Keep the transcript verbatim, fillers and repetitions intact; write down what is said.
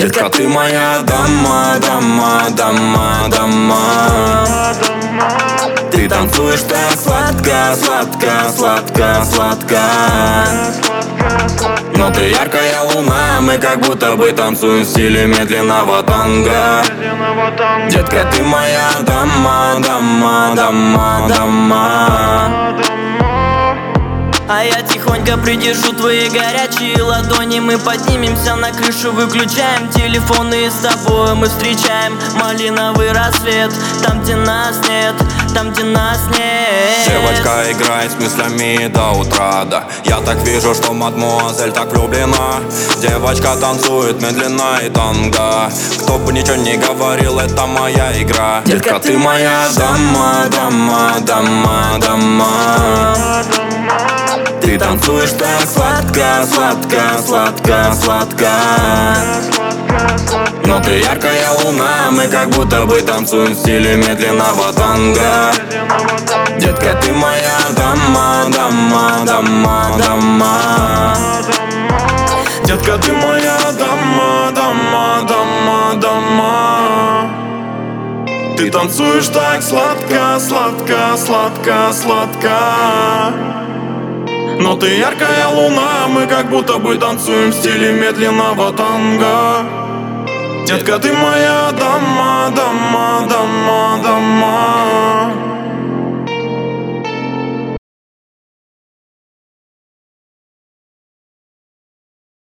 Детка, ты моя дама, дама, дама, дама. Ты танцуешь так сладко, сладко, сладко, сладко. Но ты яркая луна, мы как будто бы танцуем в стиле медленного танго. Детка, ты моя дама, дама, дама, дама. А я тихонько придержу твои горячие ладони. Мы поднимемся на крышу, выключаем телефоны, и с тобой мы встречаем малиновый рассвет. Там, где нас нет, там, где нас нет. Девочка играет с мыслями до утра, да. Я так вижу, что мадмуазель так влюблена. Девочка танцует медленно и танго. Кто бы ничего не говорил, это моя игра. Детка, ты моя дама, дама, дама, дама. Ты танцуешь так сладко, сладко, сладко, сладко. Но ты яркая луна, мы как будто бы танцуем в стиле медленного танго. Детка, ты моя дама, дама, дама, дама. Детка, ты моя дама, дама, дама, дама. Ты танцуешь так сладко, сладко, сладко, сладко. Но ты яркая луна, мы как будто бы танцуем в стиле медленного танго. Детка, ты моя дама, дама, дама, дама.